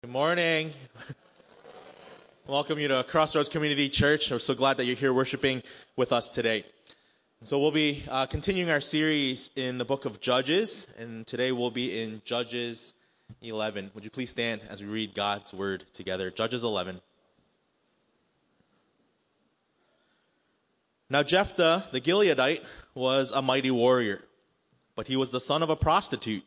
Good morning. Welcome you to Crossroads Community Church. We're so glad that you're here worshiping with us today. So we'll be continuing our series in the book of Judges, and today we'll be in Judges 11. Would you please stand as we read God's word together? Judges 11. Now Jephthah the Gileadite was a mighty warrior, but he was the son of a prostitute.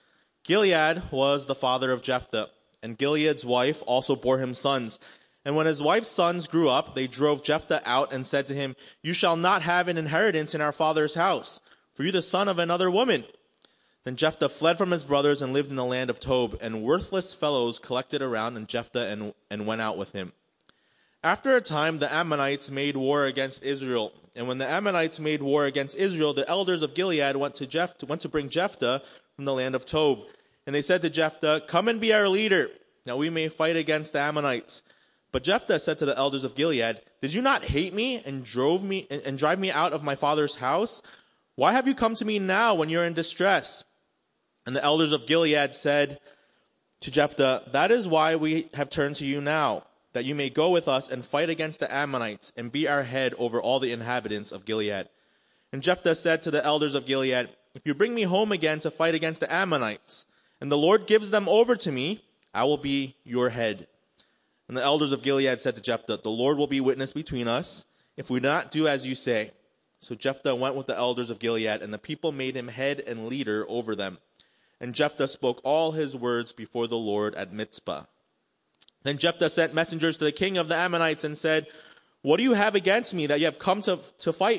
Gilead was the father of Jephthah, and Gilead's wife also bore him sons. And when his wife's sons grew up, they drove Jephthah out and said to him, "You shall not have an inheritance in our father's house, for you the son of another woman." Then Jephthah fled from his brothers and lived in the land of Tob, and worthless fellows collected around Jephthah and went out with him. After a time, the Ammonites made war against Israel. And when the Ammonites made war against Israel, the elders of Gilead went to bring Jephthah from the land of Tob. And they said to Jephthah, "Come and be our leader, that we may fight against the Ammonites." But Jephthah said to the elders of Gilead, "Did you not hate me and drive me out of my father's house? Why have you come to me now when you're in distress?" And the elders of Gilead said to Jephthah, "That is why we have turned to you now, that you may go with us and fight against the Ammonites and be our head over all the inhabitants of Gilead." And Jephthah said to the elders of Gilead, "If you bring me home again to fight against the Ammonites, and the Lord gives them over to me, I will be your head." And the elders of Gilead said to Jephthah, "The Lord will be witness between us, if we do not do as you say." So Jephthah went with the elders of Gilead, and the people made him head and leader over them. And Jephthah spoke all his words before the Lord at Mizpah. Then Jephthah sent messengers to the king of the Ammonites and said, "What do you have against me that you have come to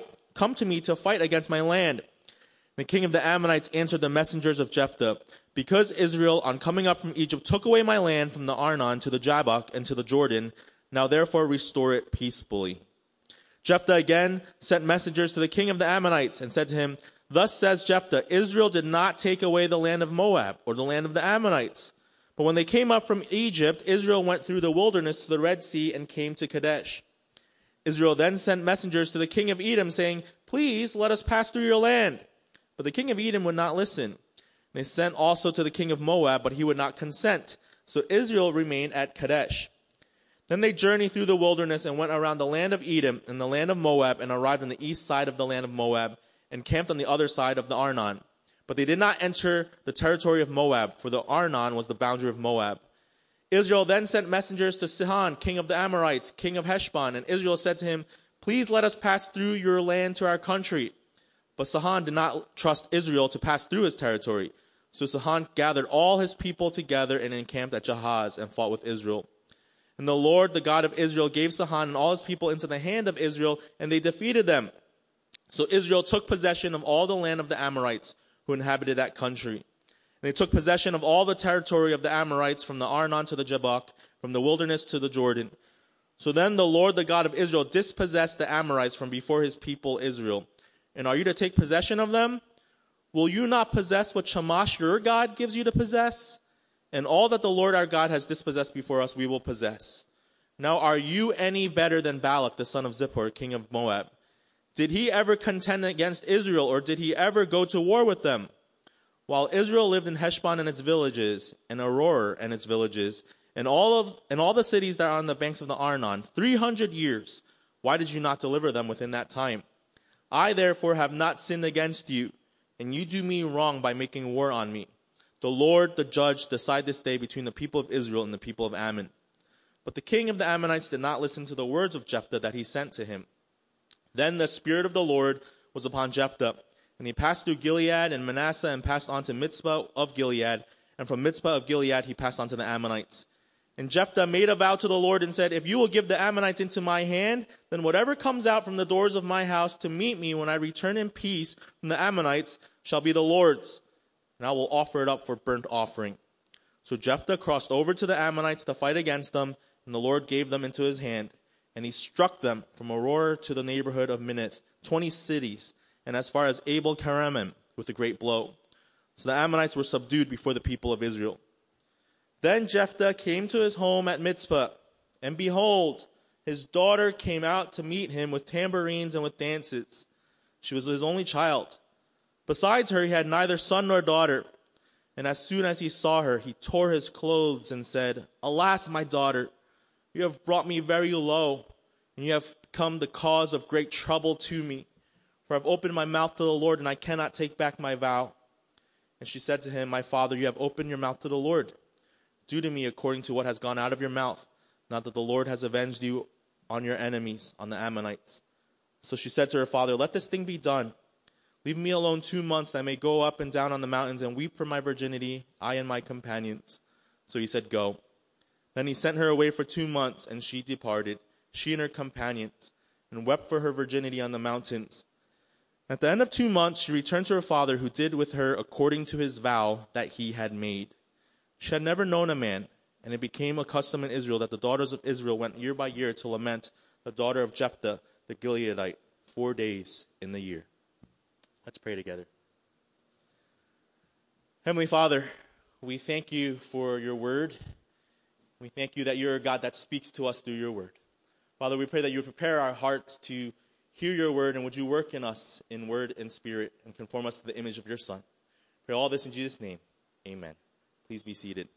me to fight against my land?" The king of the Ammonites answered the messengers of Jephthah, "Because Israel, on coming up from Egypt, took away my land from the Arnon to the Jabbok and to the Jordan, now therefore restore it peacefully." Jephthah again sent messengers to the king of the Ammonites and said to him, "Thus says Jephthah, Israel did not take away the land of Moab or the land of the Ammonites. But when they came up from Egypt, Israel went through the wilderness to the Red Sea and came to Kadesh. Israel then sent messengers to the king of Edom, saying, 'Please let us pass through your land.' But the king of Edom would not listen. They sent also to the king of Moab, but he would not consent. So Israel remained at Kadesh. Then they journeyed through the wilderness and went around the land of Edom and the land of Moab, and arrived on the east side of the land of Moab, and camped on the other side of the Arnon. But they did not enter the territory of Moab, for the Arnon was the boundary of Moab. Israel then sent messengers to Sihon, king of the Amorites, king of Heshbon, and Israel said to him, "Please let us pass through your land to our country." But Sihon did not trust Israel to pass through his territory. So Sihon gathered all his people together and encamped at Jahaz and fought with Israel. And the Lord, the God of Israel, gave Sihon and all his people into the hand of Israel, and they defeated them. So Israel took possession of all the land of the Amorites who inhabited that country. And they took possession of all the territory of the Amorites from the Arnon to the Jabbok, from the wilderness to the Jordan. So then the Lord, the God of Israel, dispossessed the Amorites from before his people Israel. And are you to take possession of them? Will you not possess what Shamash your God gives you to possess? And all that the Lord our God has dispossessed before us, we will possess. Now are you any better than Balak, the son of Zippor, king of Moab? Did he ever contend against Israel, or did he ever go to war with them? While Israel lived in Heshbon and its villages, and Aroer and its villages, and all the cities that are on the banks of the Arnon, 300 years, why did you not deliver them within that time? I therefore have not sinned against you, and you do me wrong by making war on me. The Lord, the judge, decide this day between the people of Israel and the people of Ammon." But the king of the Ammonites did not listen to the words of Jephthah that he sent to him. Then the Spirit of the Lord was upon Jephthah, and he passed through Gilead and Manasseh and passed on to Mizpah of Gilead, and from Mizpah of Gilead he passed on to the Ammonites. And Jephthah made a vow to the Lord and said, "If you will give the Ammonites into my hand, then whatever comes out from the doors of my house to meet me when I return in peace from the Ammonites shall be the Lord's, and I will offer it up for burnt offering." So Jephthah crossed over to the Ammonites to fight against them, and the Lord gave them into his hand. And he struck them from Aroer to the neighborhood of Minnith, 20 cities, and as far as Abel Keramim, with a great blow. So the Ammonites were subdued before the people of Israel. Then Jephthah came to his home at Mizpah, and behold, his daughter came out to meet him with tambourines and with dances. She was his only child. Besides her, he had neither son nor daughter. And as soon as he saw her, he tore his clothes and said, "Alas, my daughter, you have brought me very low, and you have become the cause of great trouble to me. For I have opened my mouth to the Lord, and I cannot take back my vow." And she said to him, "My father, you have opened your mouth to the Lord. Do to me according to what has gone out of your mouth, now that the Lord has avenged you on your enemies, on the Ammonites." So she said to her father, "Let this thing be done. Leave me alone 2 months, that I may go up and down on the mountains and weep for my virginity, I and my companions." So he said, "Go." Then he sent her away for 2 months, and she departed, she and her companions, and wept for her virginity on the mountains. At the end of 2 months, she returned to her father, who did with her according to his vow that he had made. She had never known a man, and it became a custom in Israel that the daughters of Israel went year by year to lament the daughter of Jephthah the Gileadite 4 days in the year. Let's pray together. Heavenly Father, we thank you for your word. We thank you that you're a God that speaks to us through your word. Father, we pray that you would prepare our hearts to hear your word, and would you work in us in word and spirit and conform us to the image of your Son. Pray all this in Jesus' name. Amen. Please be seated.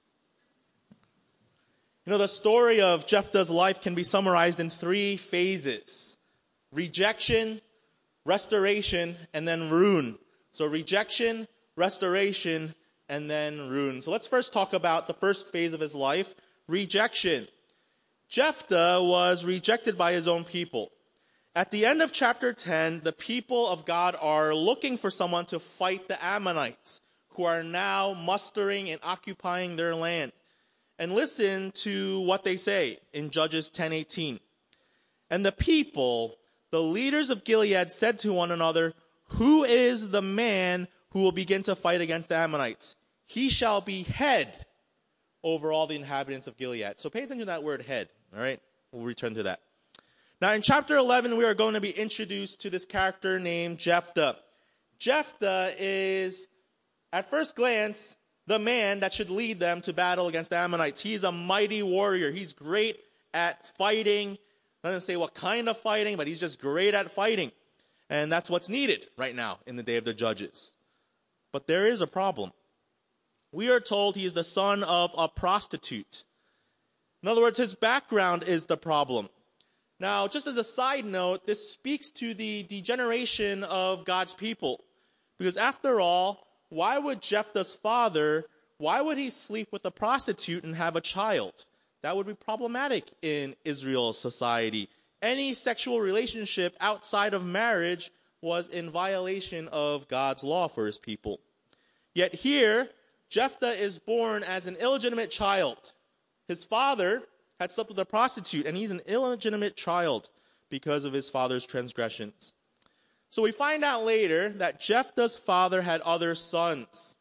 You know, the story of Jephthah's life can be summarized in 3 phases: rejection, restoration, and then ruin. So rejection, restoration, and then ruin. So let's first talk about the first phase of his life, rejection. Jephthah was rejected by his own people. At the end of chapter 10, the people of God are looking for someone to fight the Ammonites, who are now mustering and occupying their land. And listen to what they say in Judges 10:18. "And the people, the leaders of Gilead, said to one another, 'Who is the man who will begin to fight against the Ammonites? He shall be head over all the inhabitants of Gilead.'" So pay attention to that word head, all right? We'll return to that. Now in chapter 11, we are going to be introduced to this character named Jephthah. Jephthah is, at first glance, the man that should lead them to battle against the Ammonites. He's a mighty warrior. He's great at fighting. Doesn't say what kind of fighting, but he's just great at fighting. And that's what's needed right now in the day of the judges. But there is a problem. We are told he is the son of a prostitute. In other words, his background is the problem. Now, just as a side note, this speaks to the degeneration of God's people. Because after all, why would Jephthah's father, why would he sleep with a prostitute and have a child? That would be problematic in Israel's society. Any sexual relationship outside of marriage was in violation of God's law for his people. Yet here, Jephthah is born as an illegitimate child. His father had slept with a prostitute, and he's an illegitimate child because of his father's transgressions. So we find out later that Jephthah's father had other sons.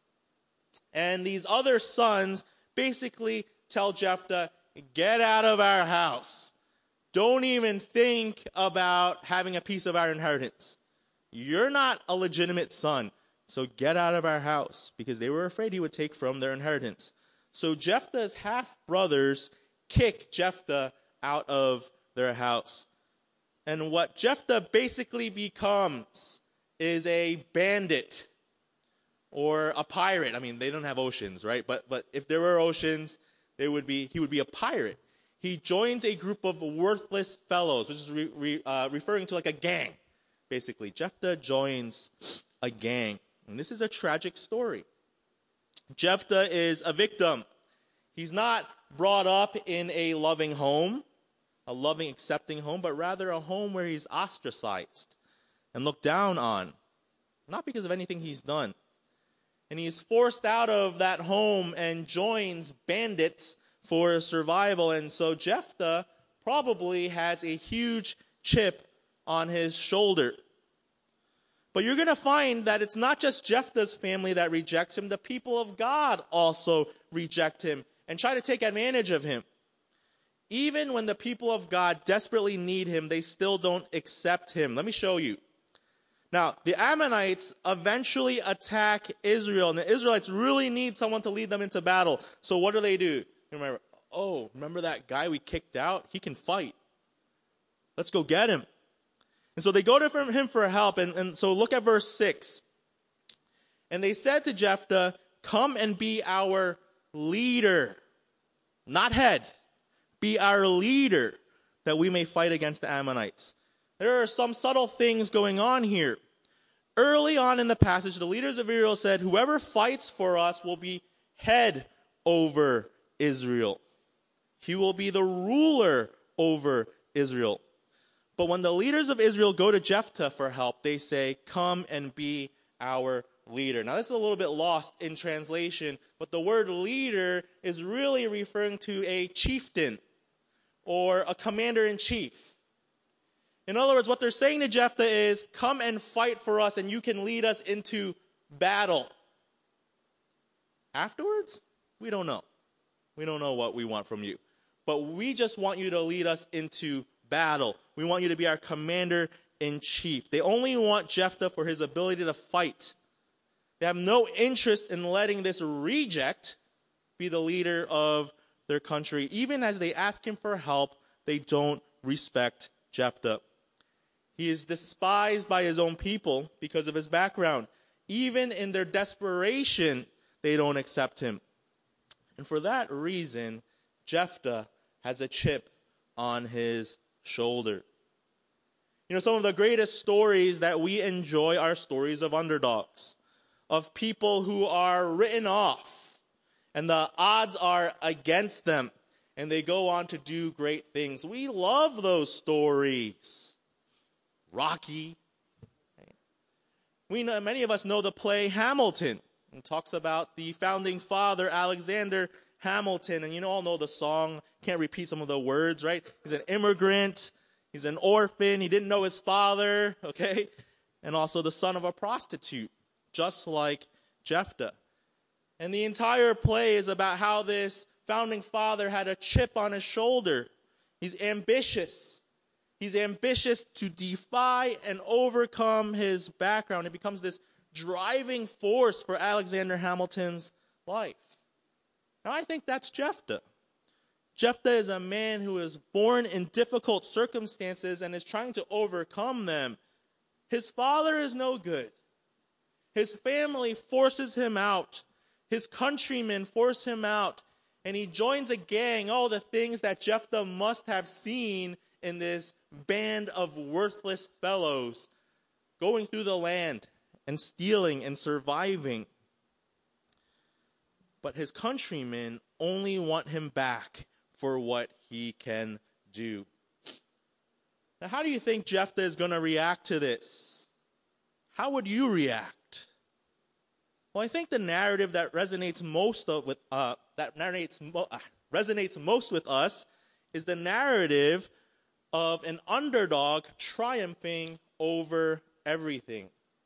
And these other sons basically tell Jephthah, "Get out of our house. Don't even think about having a piece of our inheritance. You're not a legitimate son, so get out of our house," because they were afraid he would take from their inheritance. So Jephthah's half-brothers kick Jephthah out of their house. And what Jephthah basically becomes is a bandit or a pirate. I mean, they don't have oceans, right? But if there were oceans, he would be a pirate. He joins a group of worthless fellows, which is referring to like a gang, basically. Jephthah joins a gang. And this is a tragic story. Jephthah is a victim. He's not brought up in a loving home, a loving, accepting home, but rather a home where he's ostracized and looked down on, not because of anything he's done. And he's forced out of that home and joins bandits for survival. And so Jephthah probably has a huge chip on his shoulder. But you're going to find that it's not just Jephthah's family that rejects him. The people of God also reject him and try to take advantage of him. Even when the people of God desperately need him, they still don't accept him. Let me show you. Now, the Ammonites eventually attack Israel, and the Israelites really need someone to lead them into battle. So what do? Remember that guy we kicked out? He can fight. Let's go get him. And so they go to him for help, and so look at verse 6. "And they said to Jephthah, come and be our leader, not head, be our leader, that we may fight against the Ammonites. There are some subtle things going on here. Early on in the passage, the leaders of Israel said, whoever fights for us will be head over Israel. He will be the ruler over Israel. But when the leaders of Israel go to Jephthah for help, they say, come and be our leader. Now, this is a little bit lost in translation, but the word leader is really referring to a chieftain or a commander-in-chief. In other words, what they're saying to Jephthah is, come and fight for us and you can lead us into battle. Afterwards, we don't know. We don't know what we want from you. But we just want you to lead us into battle. We want you to be our commander-in-chief. They only want Jephthah for his ability to fight. They have no interest in letting this reject be the leader of their country. Even as they ask him for help, they don't respect Jephthah. He is despised by his own people because of his background. Even in their desperation, they don't accept him. And for that reason, Jephthah has a chip on his shoulder. You know, some of the greatest stories that we enjoy are stories of underdogs, of people who are written off, and the odds are against them, and they go on to do great things. We love those stories. Rocky. We know, many of us know the play Hamilton. It talks about the founding father, Alexander Hamilton. And you all know the song. Can't repeat some of the words, right? He's an immigrant. He's an orphan. He didn't know his father, okay? And also the son of a prostitute, just like Jephthah. And the entire play is about how this founding father had a chip on his shoulder. He's ambitious. He's ambitious to defy and overcome his background. It becomes this driving force for Alexander Hamilton's life. Now, I think that's Jephthah. Jephthah is a man who is born in difficult circumstances and is trying to overcome them. His father is no good. His family forces him out. His countrymen force him out. And he joins a gang, all the things that Jephthah must have seen in this band of worthless fellows going through the land and stealing and surviving. But his countrymen only want him back for what he can do. Now, how do you think Jephthah is going to react to this? How would you react? Well, I think the narrative that resonates most with us is the narrative of an underdog triumphing over everything.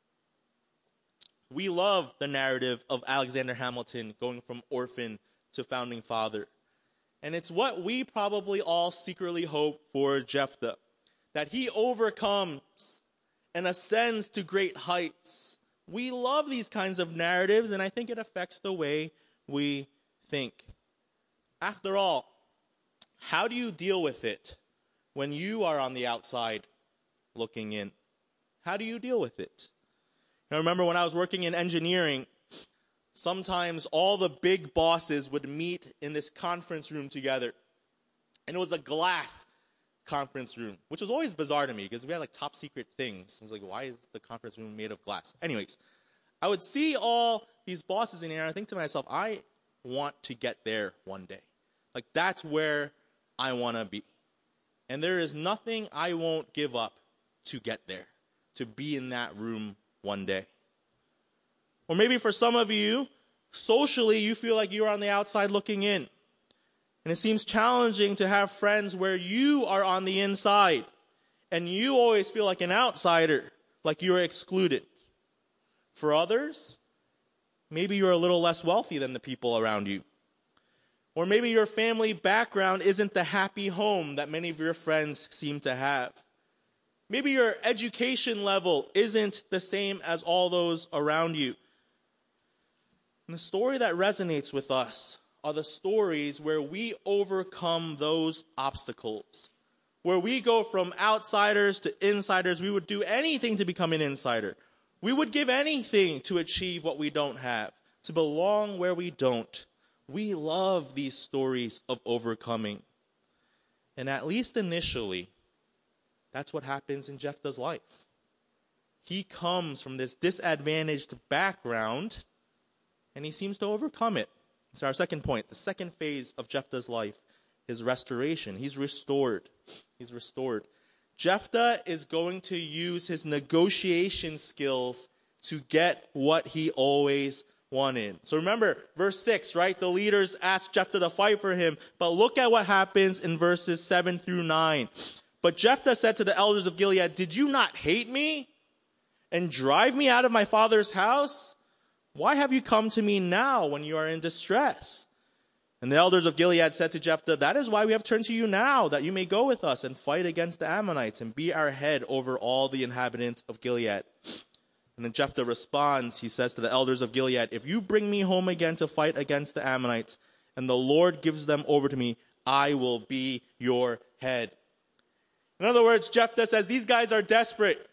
We love the narrative of Alexander Hamilton going from orphan to founding father. And it's what we probably all secretly hope for Jephthah, that he overcomes and ascends to great heights. We love these kinds of narratives, and I think it affects the way we think. After all, how do you deal with it when you are on the outside looking in? How do you deal with it? I remember when I was working in engineering, sometimes all the big bosses would meet in this conference room together. And it was a glass conference room, which was always bizarre to me because we had like top secret things. I was like, why is the conference room made of glass? Anyways, I would see all these bosses in here and I think to myself, I want to get there one day. Like that's where I want to be. And there is nothing I won't give up to get there, to be in that room one day. Or maybe for some of you, socially, you feel like you're on the outside looking in. And it seems challenging to have friends where you are on the inside. And you always feel like an outsider, like you're excluded. For others, maybe you're a little less wealthy than the people around you. Or maybe your family background isn't the happy home that many of your friends seem to have. Maybe your education level isn't the same as all those around you. And the story that resonates with us are the stories where we overcome those obstacles. Where we go from outsiders to insiders. We would do anything to become an insider. We would give anything to achieve what we don't have, to belong where we don't. We love these stories of overcoming. And at least initially, that's what happens in Jephthah's life. He comes from this disadvantaged background, and he seems to overcome it. So our second point, the second phase of Jephthah's life is restoration. He's restored. He's restored. Jephthah is going to use his negotiation skills to get what he always wanted. So remember, verse 6, right? The leaders asked Jephthah to fight for him. But look at what happens in verses 7 through 9. But Jephthah said to the elders of Gilead, "Did you not hate me and drive me out of my father's house? Why have you come to me now when you are in distress?" And the elders of Gilead said to Jephthah, "That is why we have turned to you now, that you may go with us and fight against the Ammonites and be our head over all the inhabitants of Gilead." And then Jephthah responds, he says to the elders of Gilead, "If you bring me home again to fight against the Ammonites, and the Lord gives them over to me, I will be your head." In other words, Jephthah says, these guys are desperate.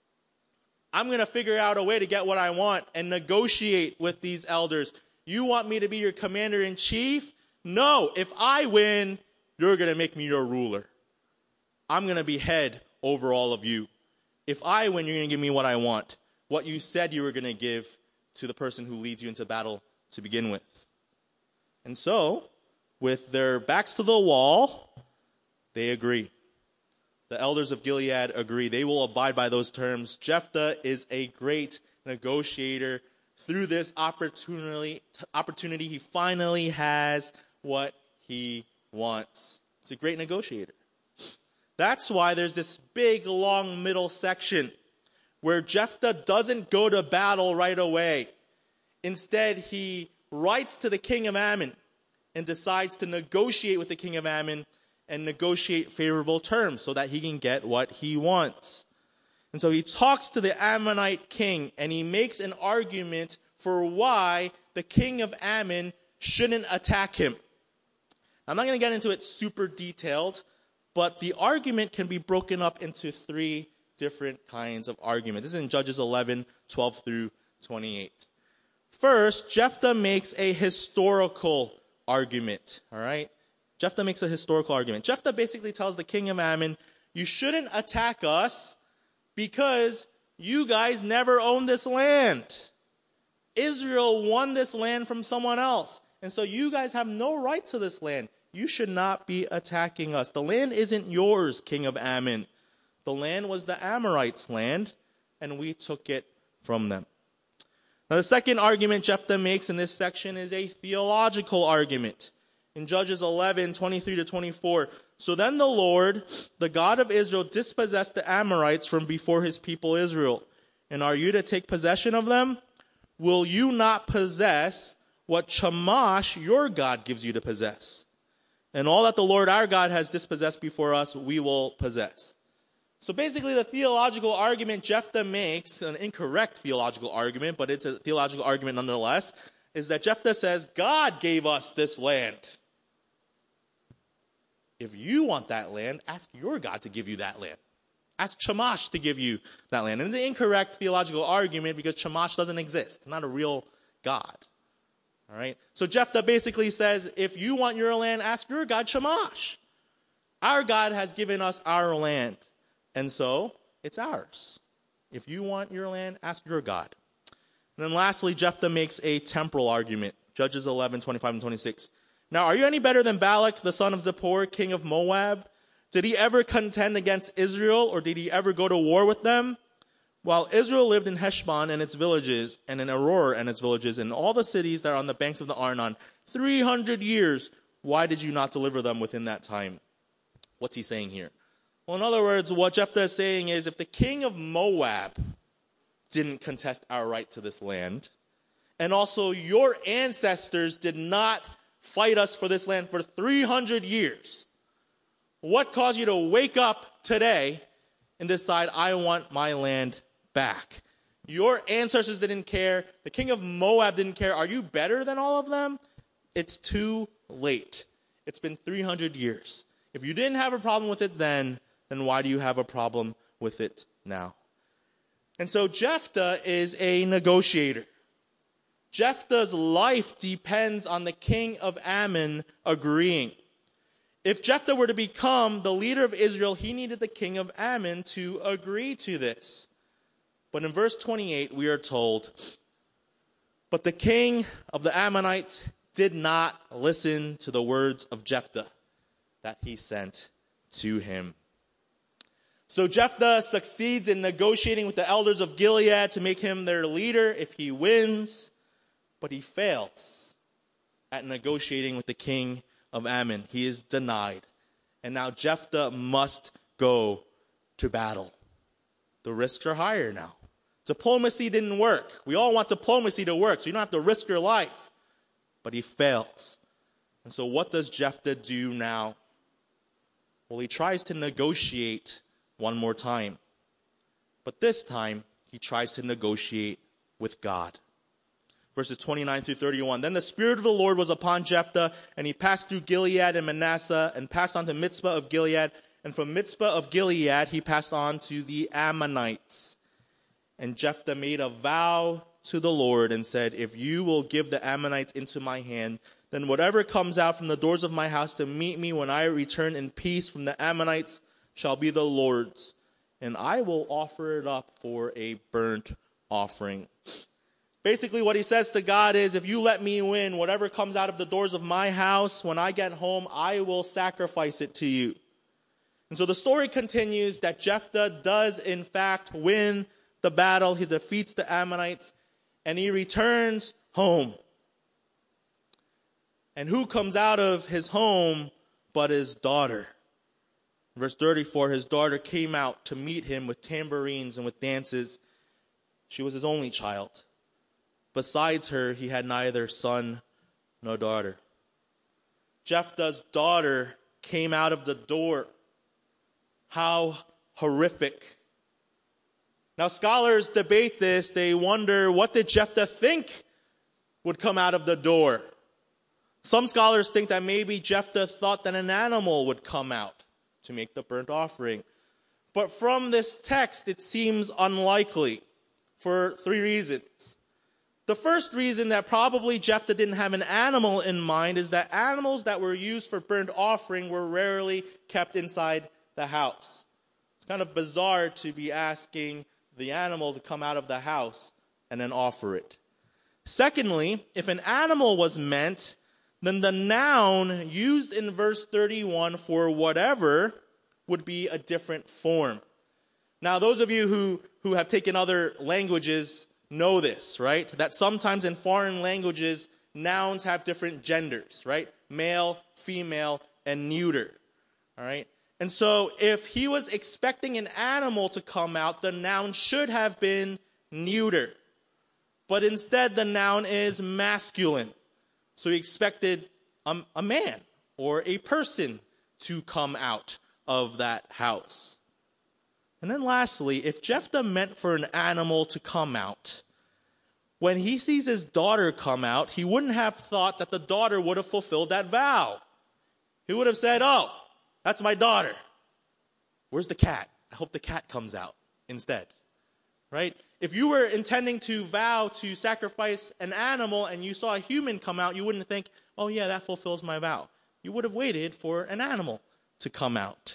I'm going to figure out a way to get what I want and negotiate with these elders. You want me to be your commander-in-chief? No, if I win, you're going to make me your ruler. I'm going to be head over all of you. If I win, you're going to give me what I want. What you said you were going to give to the person who leads you into battle to begin with. And so, with their backs to the wall, they agree. The elders of Gilead agree. They will abide by those terms. Jephthah is a great negotiator. Through this opportunity, he finally has what he wants. It's a great negotiator. That's why there's this big, long middle section where Jephthah doesn't go to battle right away. Instead, he writes to the king of Ammon and decides to negotiate with the king of Ammon and negotiate favorable terms so that he can get what he wants. And so he talks to the Ammonite king, and he makes an argument for why the king of Ammon shouldn't attack him. I'm not going to get into it super detailed, but the argument can be broken up into three different kinds of argument. This is in Judges 11, 12 through 28. First, Jephthah makes a historical argument, all right? Jephthah makes a historical argument. Jephthah basically tells the king of Ammon, you shouldn't attack us because you guys never owned this land. Israel won this land from someone else. And so you guys have no right to this land. You should not be attacking us. The land isn't yours, king of Ammon. The land was the Amorites' land, and we took it from them. Now, the second argument Jephthah makes in this section is a theological argument. In Judges 11, 23 to 24, so then the Lord, the God of Israel, dispossessed the Amorites from before his people Israel. And are you to take possession of them? Will you not possess what Chemosh, your God, gives you to possess? And all that the Lord our God has dispossessed before us, we will possess. So basically the theological argument Jephthah makes, an incorrect theological argument, but it's a theological argument nonetheless, is that Jephthah says, God gave us this land. If you want that land, ask your God to give you that land. Ask Chemosh to give you that land. And it's an incorrect theological argument because Chemosh doesn't exist. It's not a real God. All right? So Jephthah basically says, if you want your land, ask your God Chemosh. Our God has given us our land. And so, it's ours. If you want your land, ask your God. And then lastly, Jephthah makes a temporal argument. Judges 11, 25 and 26. Now, are you any better than Balak, the son of Zippor, king of Moab? Did he ever contend against Israel, or did he ever go to war with them? While Israel lived in Heshbon and its villages, and in Aroer and its villages, and all the cities that are on the banks of the Arnon, 300 years, why did you not deliver them within that time? What's he saying here? Well, in other words, what Jephthah is saying is, if the king of Moab didn't contest our right to this land, and also your ancestors did not fight us for this land for 300 years, what caused you to wake up today and decide, I want my land back? Your ancestors didn't care. The king of Moab didn't care. Are you better than all of them? It's too late. It's been 300 years. If you didn't have a problem with it then why do you have a problem with it now? And so Jephthah is a negotiator. Jephthah's life depends on the king of Ammon agreeing. If Jephthah were to become the leader of Israel, he needed the king of Ammon to agree to this. But in verse 28, we are told, but the king of the Ammonites did not listen to the words of Jephthah that he sent to him. So Jephthah succeeds in negotiating with the elders of Gilead to make him their leader if he wins, but he fails at negotiating with the king of Ammon. He is denied. And now Jephthah must go to battle. The risks are higher now. Diplomacy didn't work. We all want diplomacy to work, so you don't have to risk your life. But he fails. And so what does Jephthah do now? Well, he tries to negotiate one more time. But this time, he tries to negotiate with God. Verses 29 through 31. Then the Spirit of the Lord was upon Jephthah, and he passed through Gilead and Manasseh, and passed on to Mizpah of Gilead. And from Mizpah of Gilead, he passed on to the Ammonites. And Jephthah made a vow to the Lord and said, if you will give the Ammonites into my hand, then whatever comes out from the doors of my house to meet me when I return in peace from the Ammonites shall be the Lord's, and I will offer it up for a burnt offering. Basically what he says to God is, if you let me win, whatever comes out of the doors of my house, when I get home, I will sacrifice it to you. And so the story continues that Jephthah does in fact win the battle. He defeats the Ammonites, and he returns home. And who comes out of his home but his daughter? Verse 34, his daughter came out to meet him with tambourines and with dances. She was his only child. Besides her, he had neither son nor daughter. Jephthah's daughter came out of the door. How horrific. Now, scholars debate this. They wonder, what did Jephthah think would come out of the door? Some scholars think that maybe Jephthah thought that an animal would come out to make the burnt offering. But from this text, it seems unlikely for three reasons. The first reason that probably Jephthah didn't have an animal in mind is that animals that were used for burnt offering were rarely kept inside the house. It's kind of bizarre to be asking the animal to come out of the house and then offer it. Secondly, if an animal was meant, then the noun used in verse 31 for whatever would be a different form. Now, those of you who have taken other languages know this, right? That sometimes in foreign languages, nouns have different genders, right? Male, female, and neuter, all right? And so if he was expecting an animal to come out, the noun should have been neuter. But instead, the noun is masculine. So he expected a man or a person to come out of that house. And then lastly, if Jephthah meant for an animal to come out, when he sees his daughter come out, he wouldn't have thought that the daughter would have fulfilled that vow. He would have said, oh, that's my daughter. Where's the cat? I hope the cat comes out instead, right? If you were intending to vow to sacrifice an animal and you saw a human come out, you wouldn't think, oh yeah, that fulfills my vow. You would have waited for an animal to come out.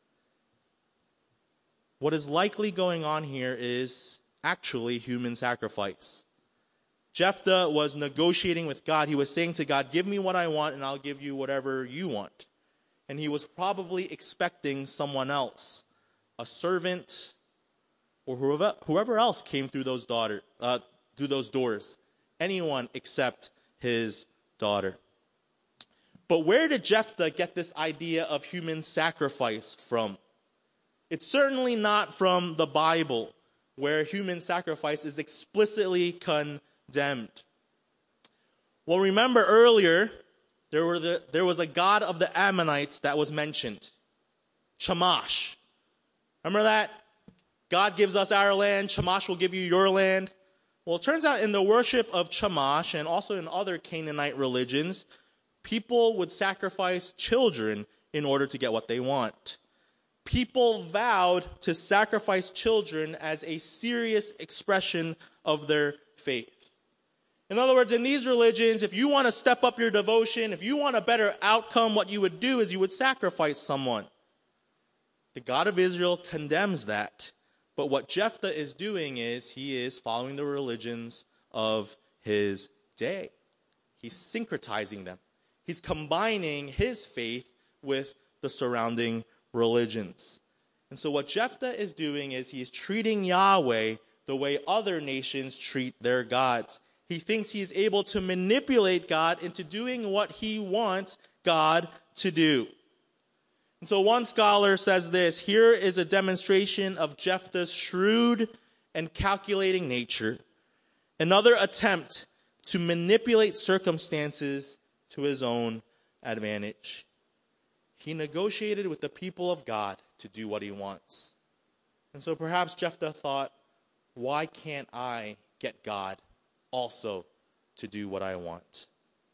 What is likely going on here is actually human sacrifice. Jephthah was negotiating with God. He was saying to God, give me what I want and I'll give you whatever you want. And he was probably expecting someone else, a servant, or whoever else came through those doors. Anyone except his daughter. But where did Jephthah get this idea of human sacrifice from? It's certainly not from the Bible, where human sacrifice is explicitly condemned. Well, remember earlier, there was a god of the Ammonites that was mentioned. Chemosh. Remember that? God gives us our land, Chemosh will give you your land. Well, it turns out in the worship of Chemosh and also in other Canaanite religions, people would sacrifice children in order to get what they want. People vowed to sacrifice children as a serious expression of their faith. In other words, in these religions, if you want to step up your devotion, if you want a better outcome, what you would do is you would sacrifice someone. The God of Israel condemns that. But what Jephthah is doing is he is following the religions of his day. He's syncretizing them. He's combining his faith with the surrounding religions. And so what Jephthah is doing is he's treating Yahweh the way other nations treat their gods. He thinks he is able to manipulate God into doing what he wants God to do. And so one scholar says this: here is a demonstration of Jephthah's shrewd and calculating nature. Another attempt to manipulate circumstances to his own advantage. He negotiated with the people of God to do what he wants. And so perhaps Jephthah thought, why can't I get God also to do what I want?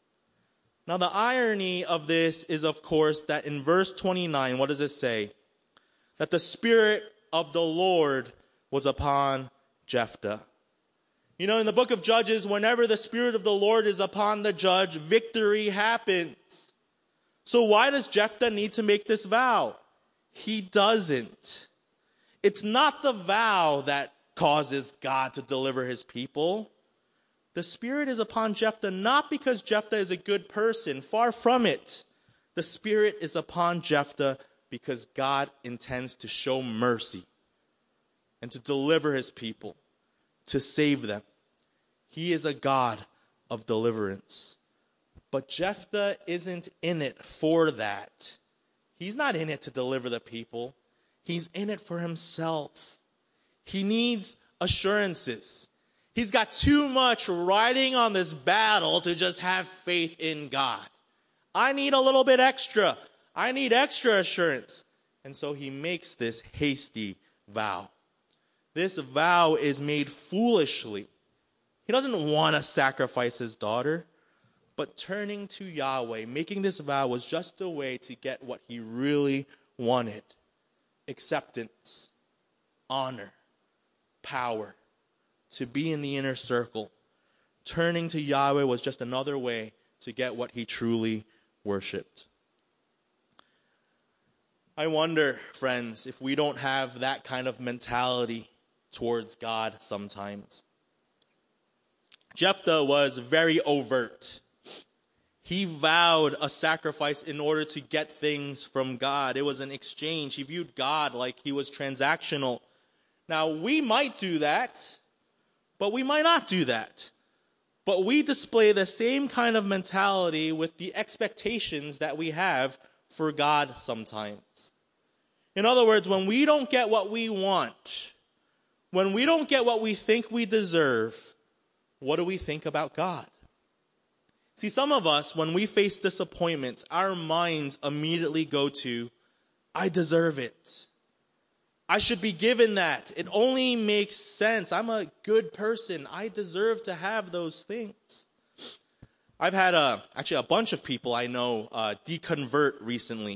Now the irony of this is, of course, that in verse 29, what does it say? That the Spirit of the Lord was upon Jephthah. You know, in the book of Judges, whenever the Spirit of the Lord is upon the judge, victory happens. So why does Jephthah need to make this vow? He doesn't. It's not the vow that causes God to deliver his people. The Spirit is upon Jephthah not because Jephthah is a good person. Far from it. The Spirit is upon Jephthah because God intends to show mercy and to deliver his people, to save them. He is a God of deliverance. But Jephthah isn't in it for that. He's not in it to deliver the people. He's in it for himself. He needs assurances. He's got too much riding on this battle to just have faith in God. I need a little bit extra. I need extra assurance. And so he makes this hasty vow. This vow is made foolishly. He doesn't want to sacrifice his daughter, but turning to Yahweh, making this vow was just a way to get what he really wanted. Acceptance, honor, power, to be in the inner circle. Turning to Yahweh was just another way to get what he truly worshipped. I wonder, friends, if we don't have that kind of mentality towards God sometimes. Jephthah was very overt. He vowed a sacrifice in order to get things from God. It was an exchange. He viewed God like he was transactional. Now, we might do that, but we might not do that. But we display the same kind of mentality with the expectations that we have for God sometimes. In other words, when we don't get what we want, when we don't get what we think we deserve, what do we think about God? See, some of us, when we face disappointments, our minds immediately go to, I deserve it. I should be given that. It only makes sense. I'm a good person. I deserve to have those things. I've had actually a bunch of people I know deconvert recently.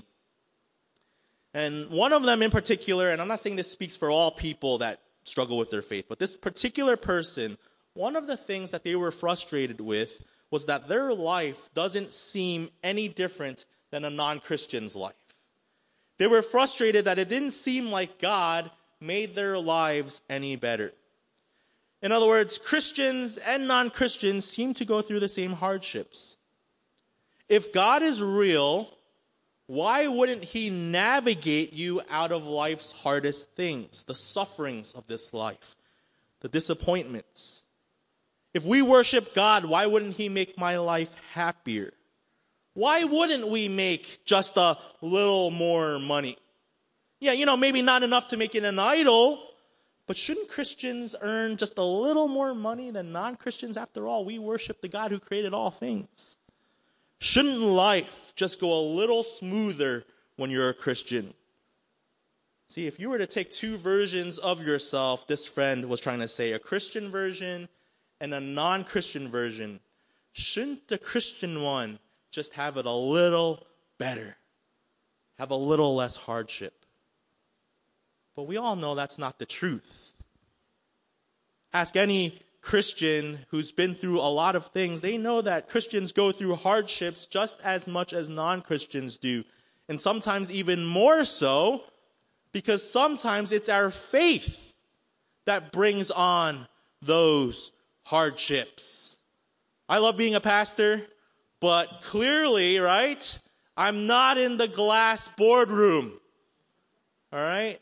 And one of them in particular, and I'm not saying this speaks for all people that struggle with their faith, but this particular person, one of the things that they were frustrated with was that their life doesn't seem any different than a non-Christian's life. They were frustrated that it didn't seem like God made their lives any better. In other words, Christians and non-Christians seem to go through the same hardships. If God is real, why wouldn't he navigate you out of life's hardest things, the sufferings of this life, the disappointments? If we worship God, why wouldn't he make my life happier? Why wouldn't we make just a little more money? Yeah, maybe not enough to make it an idol, but shouldn't Christians earn just a little more money than non-Christians? After all, we worship the God who created all things. Shouldn't life just go a little smoother when you're a Christian? See, if you were to take two versions of yourself, this friend was trying to say, a Christian version and a non-Christian version, shouldn't the Christian one just have it a little better, have a little less hardship? But we all know that's not the truth. Ask any Christian who's been through a lot of things, they know that Christians go through hardships just as much as non-Christians do. And sometimes even more so, because sometimes it's our faith that brings on those hardships. I love being a pastor, but clearly, right, I'm not in the glass boardroom. All right?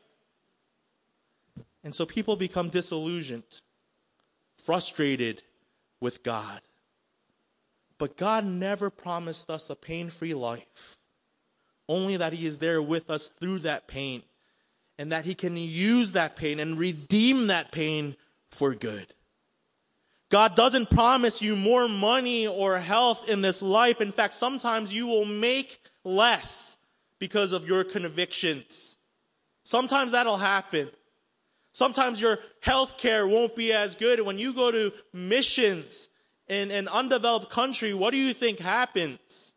And so people become disillusioned, frustrated with God. But God never promised us a pain-free life. Only that he is there with us through that pain. And that he can use that pain and redeem that pain for good. God doesn't promise you more money or health in this life. In fact, sometimes you will make less because of your convictions. Sometimes that'll happen. Sometimes your health care won't be as good. When you go to missions in an undeveloped country, what do you think happens?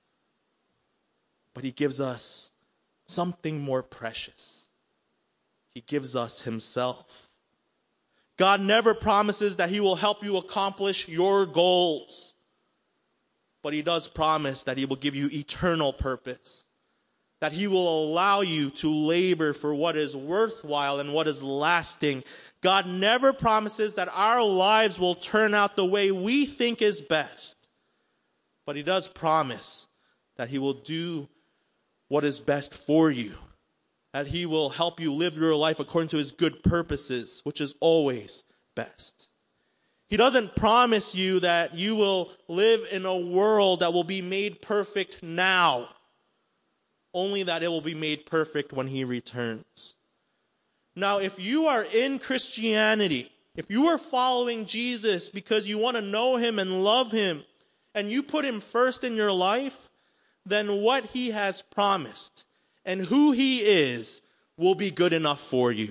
But he gives us something more precious. He gives us himself. God never promises that he will help you accomplish your goals. But he does promise that he will give you eternal purpose. That he will allow you to labor for what is worthwhile and what is lasting. God never promises that our lives will turn out the way we think is best. But he does promise that he will do what is best for you. That he will help you live your life according to his good purposes, which is always best. He doesn't promise you that you will live in a world that will be made perfect now. Only that it will be made perfect when he returns. Now, if you are in Christianity, if you are following Jesus because you want to know him and love him, and you put him first in your life, then what he has promised and who he is will be good enough for you.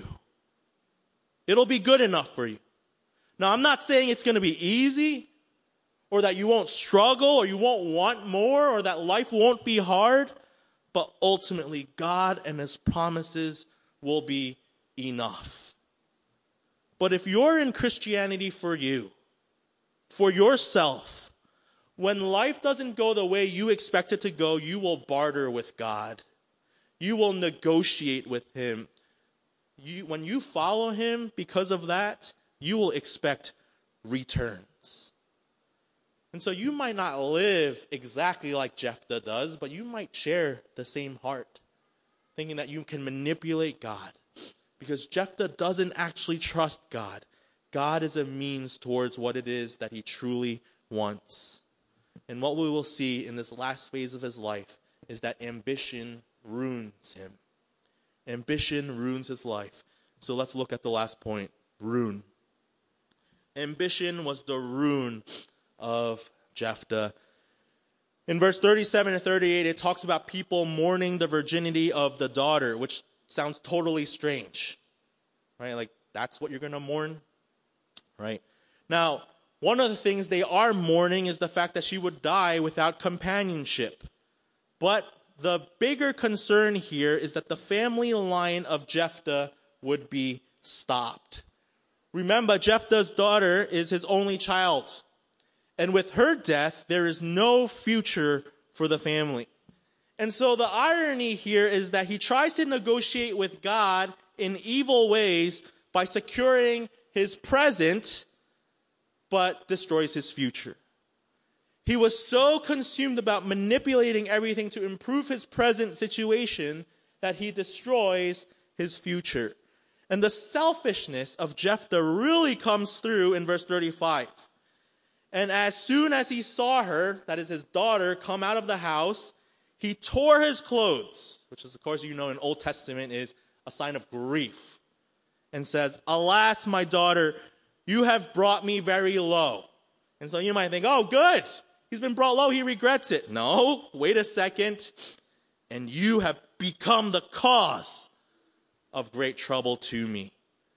It'll be good enough for you. Now, I'm not saying it's going to be easy, or that you won't struggle, or you won't want more, or that life won't be hard, but ultimately, God and his promises will be enough. But if you're in Christianity for you, for yourself, when life doesn't go the way you expect it to go, you will barter with God. You will negotiate with him. When you follow him because of that, you will expect returns. And so you might not live exactly like Jephthah does, but you might share the same heart, thinking that you can manipulate God. Because Jephthah doesn't actually trust God. God is a means towards what it is that he truly wants. And what we will see in this last phase of his life is that ambition ruins him. Ambition ruins his life. So let's look at the last point, ruin. Ambition was the ruin of Jephthah. In verse 37 and 38, it talks about people mourning the virginity of the daughter, which sounds totally strange, right? Like, that's what you're going to mourn, right? Now, one of the things they are mourning is the fact that she would die without companionship. But the bigger concern here is that the family line of Jephthah would be stopped. Remember, Jephthah's daughter is his only child. And with her death, there is no future for the family. And so the irony here is that he tries to negotiate with God in evil ways by securing his present, but destroys his future. He was so consumed about manipulating everything to improve his present situation that he destroys his future. And the selfishness of Jephthah really comes through in verse 35. And as soon as he saw her, that is his daughter, come out of the house, he tore his clothes, which is, of course, you know, in Old Testament is a sign of grief, and says, "Alas, my daughter, you have brought me very low." And so you might think, oh, good. He's been brought low. He regrets it. No, wait a second. And you have become the cause of great trouble to me.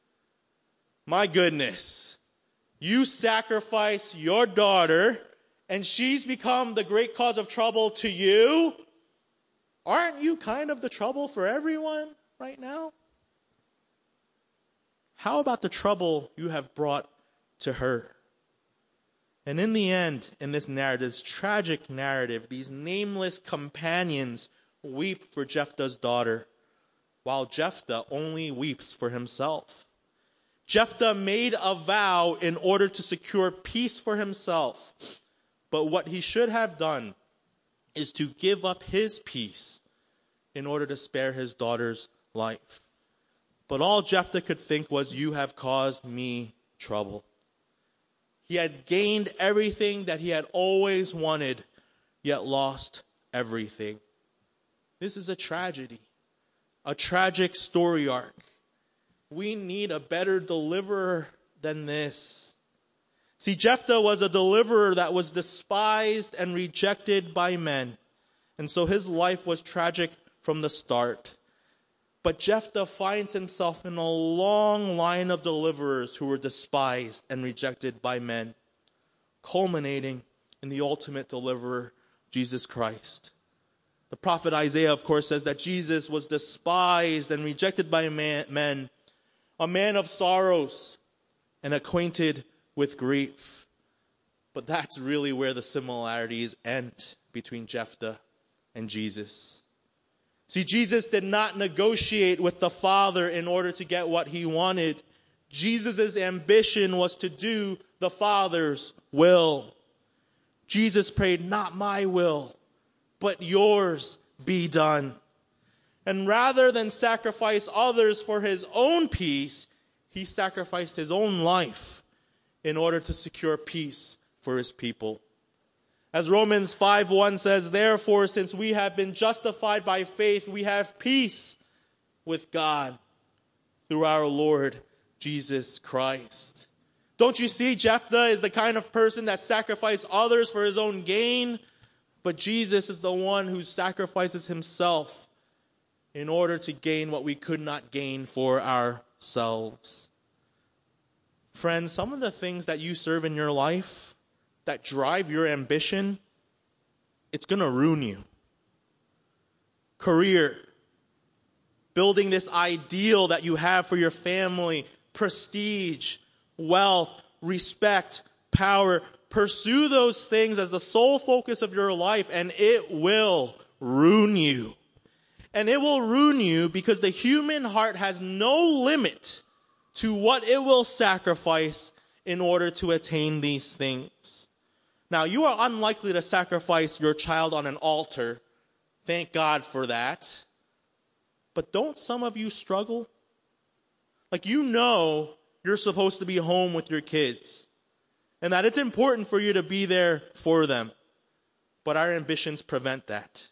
My goodness. You sacrifice your daughter, and she's become the great cause of trouble to you? Aren't you kind of the trouble for everyone right now? How about the trouble you have brought to her? And in the end, in this narrative, this tragic narrative, these nameless companions weep for Jephthah's daughter, while Jephthah only weeps for himself. Jephthah made a vow in order to secure peace for himself. But what he should have done is to give up his peace in order to spare his daughter's life. But all Jephthah could think was, you have caused me trouble. He had gained everything that he had always wanted, yet lost everything. This is a tragedy, a tragic story arc. We need a better deliverer than this. See, Jephthah was a deliverer that was despised and rejected by men. And so his life was tragic from the start. But Jephthah finds himself in a long line of deliverers who were despised and rejected by men, culminating in the ultimate deliverer, Jesus Christ. The prophet Isaiah, of course, says that Jesus was despised and rejected by men, a man of sorrows and acquainted with grief. But that's really where the similarities end between Jephthah and Jesus. See, Jesus did not negotiate with the Father in order to get what he wanted. Jesus' ambition was to do the Father's will. Jesus prayed, not my will, but yours be done. And rather than sacrifice others for his own peace, he sacrificed his own life in order to secure peace for his people. As Romans 5:1 says, therefore, since we have been justified by faith, we have peace with God through our Lord Jesus Christ. Don't you see, Jephthah is the kind of person that sacrificed others for his own gain, but Jesus is the one who sacrifices himself in order to gain what we could not gain for ourselves. Friends, some of the things that you serve in your life that drive your ambition, it's going to ruin you. Career, building this ideal that you have for your family, prestige, wealth, respect, power. Pursue those things as the sole focus of your life, and it will ruin you. And it will ruin you because the human heart has no limit to what it will sacrifice in order to attain these things. Now, you are unlikely to sacrifice your child on an altar. Thank God for that. But don't some of you struggle? Like, you know you're supposed to be home with your kids, and that it's important for you to be there for them. But our ambitions prevent that.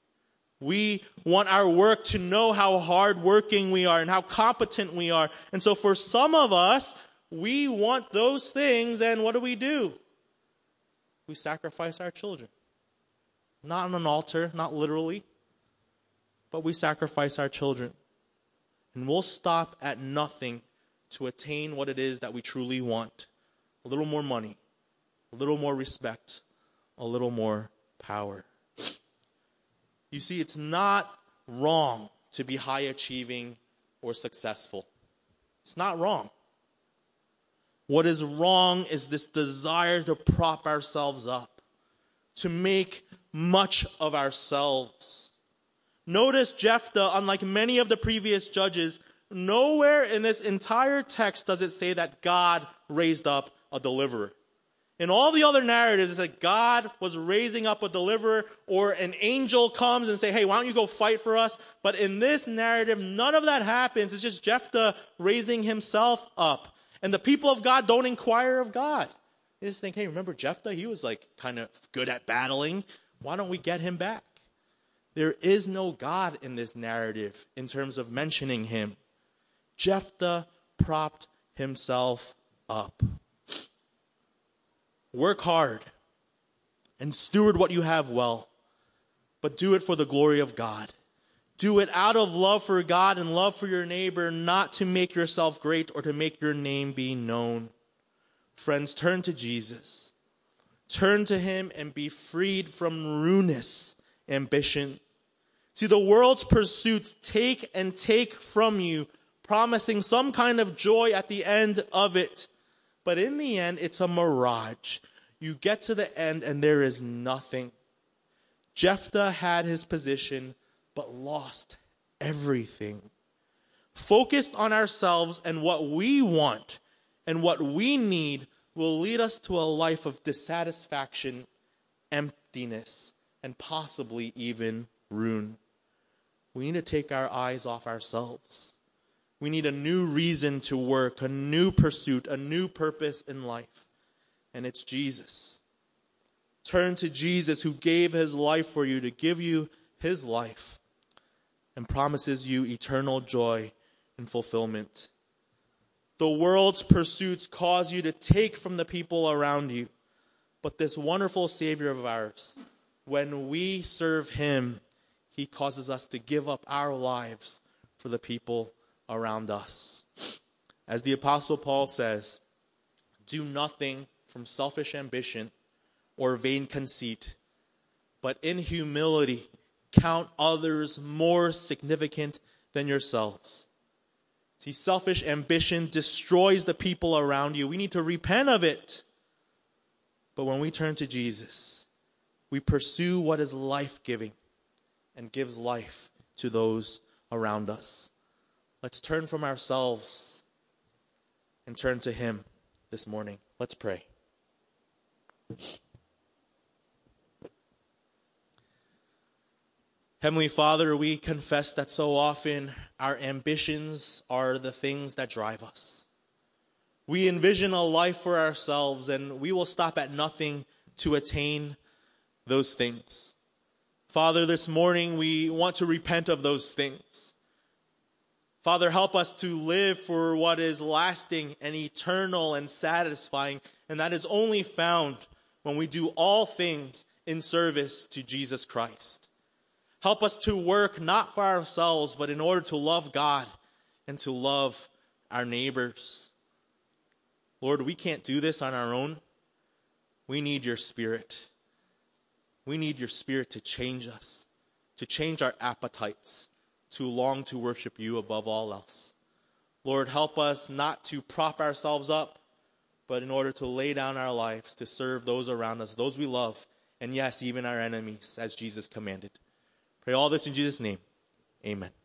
We want our work to know how hardworking we are and how competent we are. And so for some of us, we want those things, and what do? We sacrifice our children. Not on an altar, not literally, but we sacrifice our children. And we'll stop at nothing to attain what it is that we truly want. A little more money, a little more respect, a little more power. You see, it's not wrong to be high achieving or successful. It's not wrong. What is wrong is this desire to prop ourselves up, to make much of ourselves. Notice Jephthah, unlike many of the previous judges, nowhere in this entire text does it say that God raised up a deliverer. In all the other narratives, it's like God was raising up a deliverer, or an angel comes and say, hey, why don't you go fight for us? But in this narrative, none of that happens. It's just Jephthah raising himself up. And the people of God don't inquire of God. They just think, hey, remember Jephthah? He was like kind of good at battling. Why don't we get him back? There is no God in this narrative in terms of mentioning him. Jephthah propped himself up. Work hard and steward what you have well, but do it for the glory of God. Do it out of love for God and love for your neighbor, not to make yourself great or to make your name be known. Friends, turn to Jesus. Turn to him and be freed from ruinous ambition. See, the world's pursuits take and take from you, promising some kind of joy at the end of it. But in the end, it's a mirage. You get to the end and there is nothing. Jephthah had his position, but lost everything. Focused on ourselves and what we want and what we need will lead us to a life of dissatisfaction, emptiness, and possibly even ruin. We need to take our eyes off ourselves. We need a new reason to work, a new pursuit, a new purpose in life. And it's Jesus. Turn to Jesus, who gave his life for you to give you his life and promises you eternal joy and fulfillment. The world's pursuits cause you to take from the people around you. But this wonderful Savior of ours, when we serve him, he causes us to give up our lives for the people around us. As the Apostle Paul says, do nothing from selfish ambition or vain conceit, but in humility count others more significant than yourselves. See, selfish ambition destroys the people around you. We need to repent of it. But when we turn to Jesus, we pursue what is life-giving and gives life to those around us. Let's turn from ourselves and turn to him this morning. Let's pray. Heavenly Father, we confess that so often our ambitions are the things that drive us. We envision a life for ourselves and we will stop at nothing to attain those things. Father, this morning we want to repent of those things. Father, help us to live for what is lasting and eternal and satisfying, and that is only found when we do all things in service to Jesus Christ. Help us to work not for ourselves, but in order to love God and to love our neighbors. Lord, we can't do this on our own. We need your Spirit. We need your Spirit to change us, to change our appetites, to long to worship you above all else. Lord, help us not to prop ourselves up, but in order to lay down our lives to serve those around us, those we love, and yes, even our enemies, as Jesus commanded. Pray all this in Jesus' name. Amen.